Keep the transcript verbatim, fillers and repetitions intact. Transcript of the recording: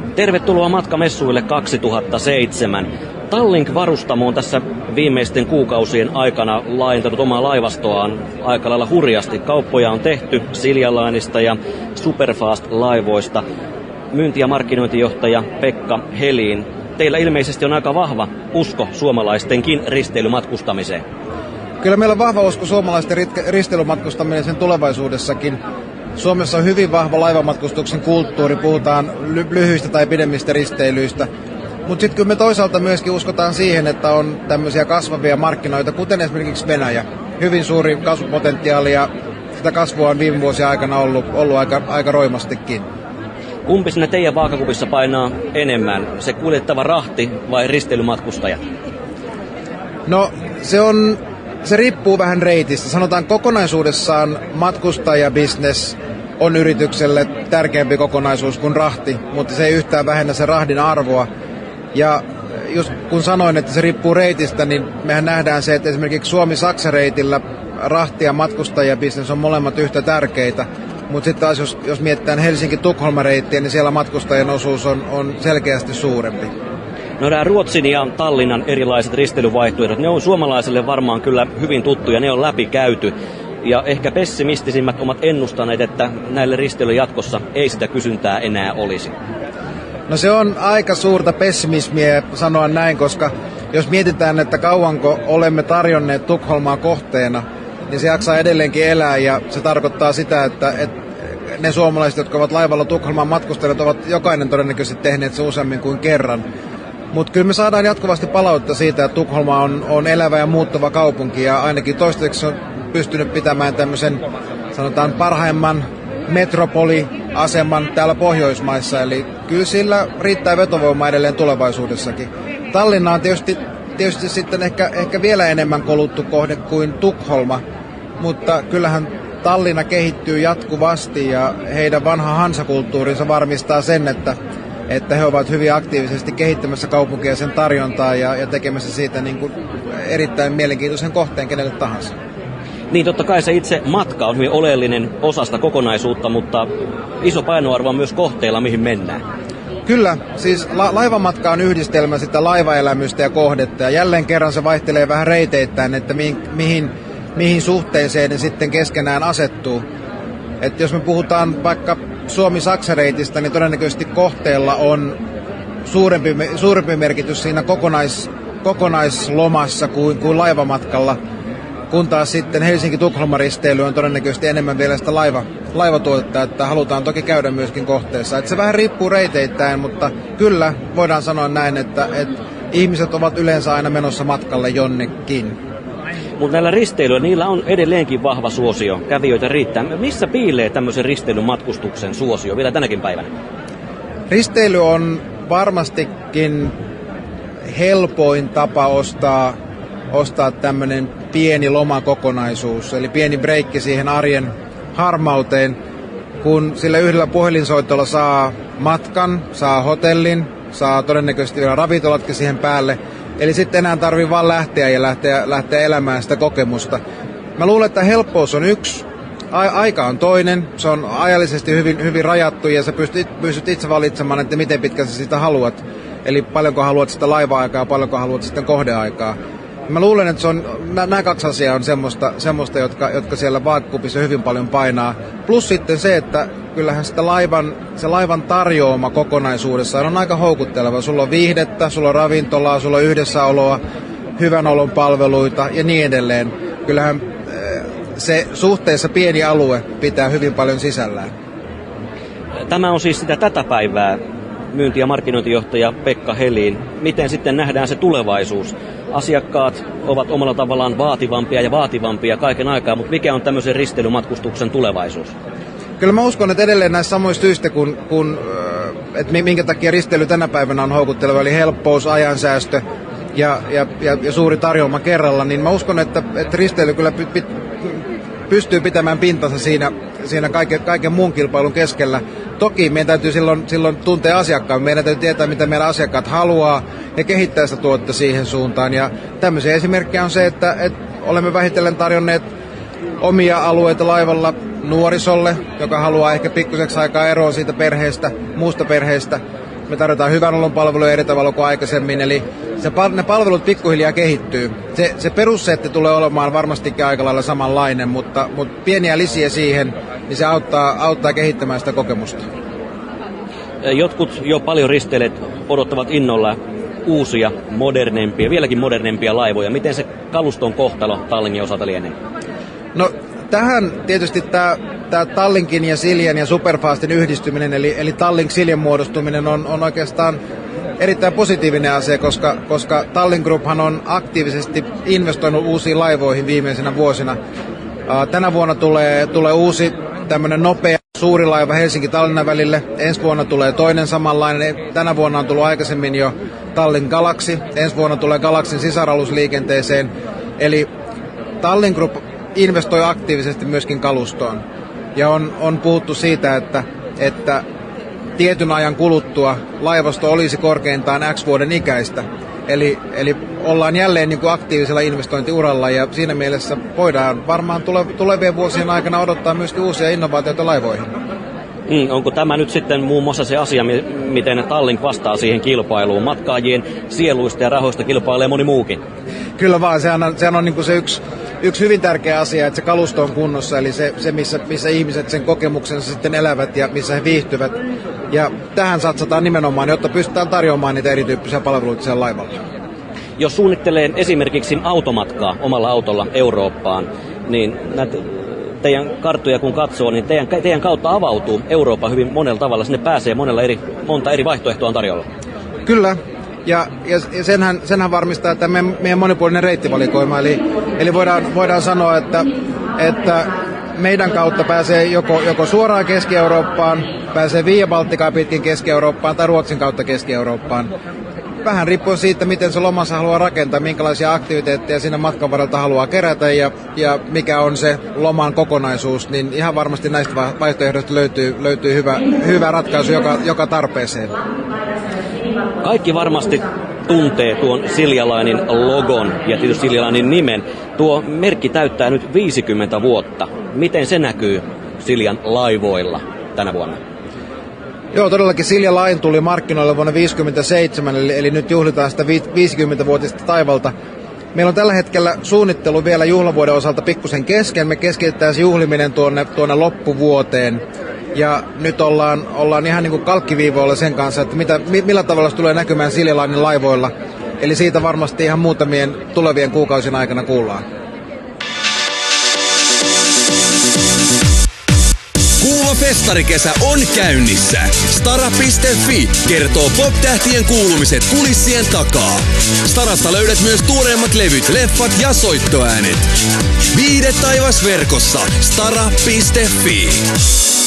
Tervetuloa Matkamessuille kaksituhattaseitsemän. Tallink-varustamo on tässä viimeisten kuukausien aikana laajentanut omaa laivastoaan aika lailla hurjasti. Kauppoja on tehty Silja Lineista ja Superfast-laivoista. Myynti- ja markkinointijohtaja Pekka Helin, teillä ilmeisesti on aika vahva usko suomalaistenkin risteilymatkustamiseen. Kyllä meillä on vahva usko suomalaisten risteilymatkustamiseen tulevaisuudessakin. Suomessa on hyvin vahva laivamatkustuksen kulttuuri, puhutaan ly- lyhyistä tai pidemmistä risteilyistä. Mutta sitten kyllä me toisaalta myöskin uskotaan siihen, että on tämmöisiä kasvavia markkinoita, kuten esimerkiksi Venäjä. Hyvin suuri kasvupotentiaali ja sitä kasvua on viime vuosien aikana ollut, ollut aika, aika roimastikin. Kumpi sinne teidän vaakakupissa painaa enemmän, se kuljettava rahti vai risteilymatkustajat? No se on... Se riippuu vähän reitistä. Sanotaan kokonaisuudessaan matkustajabisnes on yritykselle tärkeämpi kokonaisuus kuin rahti, mutta se ei yhtään vähennä sen rahdin arvoa. Ja just kun sanoin, että se riippuu reitistä, niin mehän nähdään se, että esimerkiksi Suomi-Saksa-reitillä rahti- ja matkustajabisnes on molemmat yhtä tärkeitä. Mutta sitten taas jos, jos mietitään Helsinki-Tukholma-reittiä, niin siellä matkustajien osuus on, on selkeästi suurempi. No nämä Ruotsin ja Tallinnan erilaiset risteilyvaihtoehdot, ne on suomalaiselle varmaan kyllä hyvin tuttuja, ne on läpikäyty. Ja ehkä pessimistisimmät ovat ennustaneet, että näille risteilyille jatkossa ei sitä kysyntää enää olisi. No se on aika suurta pessimismiä sanoa näin, koska jos mietitään, että kauanko olemme tarjonneet Tukholmaa kohteena, niin se jaksaa edelleenkin elää ja se tarkoittaa sitä, että, että ne suomalaiset, jotka ovat laivalla Tukholmaan matkustaneet, ovat jokainen todennäköisesti tehneet se useammin kuin kerran. Mutta kyllä me saadaan jatkuvasti palautetta siitä, että Tukholma on, on elävä ja muuttuva kaupunki ja ainakin toistaiseksi on pystynyt pitämään tämmöisen, sanotaan, parhaimman metropoliaseman täällä Pohjoismaissa. Eli kyllä sillä riittää vetovoimaa edelleen tulevaisuudessakin. Tallinna on tietysti, tietysti sitten ehkä, ehkä vielä enemmän koluttu kohde kuin Tukholma, mutta kyllähän Tallinna kehittyy jatkuvasti ja heidän vanha hansakulttuurinsa varmistaa sen, että että he ovat hyvin aktiivisesti kehittämässä kaupunkia sen tarjontaa ja, ja tekemässä siitä niin kuin erittäin mielenkiintoisen kohteen kenelle tahansa. Niin totta kai se itse matka on hyvin oleellinen osasta kokonaisuutta, mutta iso painoarvo on myös kohteilla, mihin mennään. Kyllä, siis la- laivamatka on yhdistelmä sitä laivaelämystä ja kohdetta ja jälleen kerran se vaihtelee vähän reiteittäin, että mihin, mihin, mihin suhteeseen ne sitten keskenään asettuu. Että jos me puhutaan vaikka Suomi-Saksa-reitistä, niin todennäköisesti kohteella on suurempi, suurempi merkitys siinä kokonais, kokonaislomassa kuin, kuin laivamatkalla, kun taas sitten Helsinki-Tukholma-risteily on todennäköisesti enemmän vielä sitä laiva, laivatuotetta, että halutaan toki käydä myöskin kohteessa. Että se vähän riippuu reiteittäin, mutta kyllä voidaan sanoa näin, että, että ihmiset ovat yleensä aina menossa matkalle jonnekin. Mutta näillä risteilyillä, niillä on edelleenkin vahva suosio, kävijöitä riittää. Missä piilee tämmöisen risteilymatkustuksen suosio vielä tänäkin päivänä? Risteily on varmastikin helpoin tapa ostaa, ostaa tämmöinen pieni lomakokonaisuus, eli pieni breikki siihen arjen harmauteen, kun sillä yhdellä puhelinsoitolla saa matkan, saa hotellin, saa todennäköisesti vielä ravintolatkin siihen päälle. Eli sitten enää tarvii vaan lähteä ja lähteä, lähteä elämään sitä kokemusta. Mä luulen, että helppous on yksi, a- aika on toinen, se on ajallisesti hyvin, hyvin rajattu ja sä pystyt, pystyt itse valitsemaan, että miten pitkä sä sitä haluat. Eli paljonko haluat sitä laiva-aikaa, paljonko haluat sitten kohdeaikaa. Mä luulen, että se on, nämä kaksi asiaa on semmoista, semmoista jotka, jotka siellä vaakakupissa hyvin paljon painaa. Plus sitten se, että kyllähän sitä laivan, se laivan tarjoama kokonaisuudessaan on aika houkutteleva. Sulla on viihdettä, sulla on ravintolaa, sulla on yhdessäoloa, hyvän olon palveluita ja niin edelleen. Kyllähän se suhteessa pieni alue pitää hyvin paljon sisällään. Tämä on siis sitä tätä päivää, myynti- ja markkinointijohtaja Pekka Helin. Miten sitten nähdään se tulevaisuus? Asiakkaat ovat omalla tavallaan vaativampia ja vaativampia kaiken aikaa, mutta mikä on tämmöisen risteilymatkustuksen tulevaisuus? Kyllä mä uskon, että edelleen näissä samoissa syistä, kun, kun, että minkä takia risteily tänä päivänä on houkutteleva, eli helppous, ajansäästö ja, ja, ja, ja suuri tarjoama kerralla, niin mä uskon, että, että risteily kyllä py, py, pystyy pitämään pintansa siinä, siinä kaiken, kaiken muun kilpailun keskellä. Toki meidän täytyy silloin, silloin tuntea asiakkaan, meidän täytyy tietää, mitä meidän asiakkaat haluaa ja kehittää sitä tuotetta siihen suuntaan. Ja tämmöisiä esimerkkejä on se, että, että olemme vähitellen tarjonneet omia alueita laivalla nuorisolle, joka haluaa ehkä pikkuseksi aikaa eroon siitä perheestä, muusta perheestä. me tarjotaan hyvän olon palveluja eri tavalla kuin aikaisemmin, eli se, ne palvelut pikkuhiljaa kehittyy. Se, se perussetti tulee olemaan varmastikin aika lailla samanlainen, mutta, mutta pieniä lisiä siihen, niin se auttaa, auttaa kehittämään sitä kokemusta. Jotkut jo paljon risteilijät odottavat innolla uusia, modernempia, vieläkin modernempia laivoja. Miten se kaluston kohtalo Tallingin osalta lienee? No tähän tietysti tämä Tämä Tallinkin ja Siljan ja Superfastin yhdistyminen, eli, eli Tallink-Siljan muodostuminen on, on oikeastaan erittäin positiivinen asia, koska, koska Tallink Grouphan on aktiivisesti investoinut uusiin laivoihin viimeisenä vuosina. Ää, tänä vuonna tulee, tulee uusi tämmöinen nopea suuri laiva Helsinki-Tallinna välille. Ensi vuonna tulee toinen samanlainen. Tänä vuonna on tullut aikaisemmin jo Tallink Galaxy. Ensi vuonna tulee Galaxyn sisaralusliikenteeseen. Eli Tallink Group investoi aktiivisesti myöskin kalustoon. Ja on, on puhuttu siitä, että, että tietyn ajan kuluttua laivasto olisi korkeintaan X vuoden ikäistä. Eli, eli ollaan jälleen niin kuin aktiivisella investointiuralla ja siinä mielessä voidaan varmaan tule, tulevien vuosien aikana odottaa myöskin uusia innovaatioita laivoihin. Mm, onko tämä nyt sitten muun muassa se asia, miten Tallink vastaa siihen kilpailuun? Matkaajien sieluista ja rahoista kilpailee moni muukin. Kyllä vaan, sehän on, sehän on niin kuin se yksi, yksi hyvin tärkeä asia, että se kalusto on kunnossa, eli se, se missä, missä ihmiset sen kokemuksensa sitten elävät ja missä he viihtyvät. Ja tähän satsataan nimenomaan, jotta pystytään tarjoamaan niitä erityyppisiä palveluita siellä laivalla. Jos suunnittelee esimerkiksi automatkaa omalla autolla Eurooppaan, niin näitä teidän karttoja kun katsoo, niin teidän, teidän kautta avautuu Eurooppa hyvin monella tavalla. Sinne pääsee monella eri, monta eri vaihtoehtoa on tarjolla. Kyllä. Ja, ja senhän, senhän varmistaa, että meidän, meidän monipuolinen reittivalikoima. Eli, eli voidaan, voidaan sanoa, että, että meidän kautta pääsee joko, joko suoraan Keski-Eurooppaan, pääsee Via Balticaa pitkin Keski-Eurooppaan tai Ruotsin kautta Keski-Eurooppaan. Vähän riippuen siitä, miten se lomansa haluaa rakentaa, minkälaisia aktiviteetteja siinä matkan varrelta haluaa kerätä ja, ja mikä on se loman kokonaisuus, niin ihan varmasti näistä vaihtoehdoista löytyy, löytyy hyvä, hyvä ratkaisu joka, joka tarpeeseen. Kaikki varmasti tuntee tuon Silja Linein logon ja tietysti Silja Linein nimen. Tuo merkki täyttää nyt viisikymmentä vuotta. Miten se näkyy Siljan laivoilla tänä vuonna? Joo, todellakin Silja Line tuli markkinoille vuonna tuhatyhdeksänsataaviisikymmentäseitsemän, eli, eli nyt juhlitaan sitä viisikymmentävuotista taivalta. Meillä on tällä hetkellä suunnittelu vielä juhlavuoden osalta pikkusen kesken. Me keskitetään se juhliminen tuonne, tuonne loppuvuoteen. Ja nyt ollaan, ollaan ihan niin kuin kalkkiviivoilla sen kanssa, että mitä, millä tavalla se tulee näkymään Silja Linen laivoilla. Eli siitä varmasti ihan muutamien tulevien kuukausien aikana kuullaan. Kuuma festarikesä on käynnissä. Stara piste fi kertoo pop-tähtien kuulumiset kulissien takaa. Starasta löydät myös tuoreimmat levyt, leffat ja soittoäänet. Viihde taivas verkossa. Stara piste fi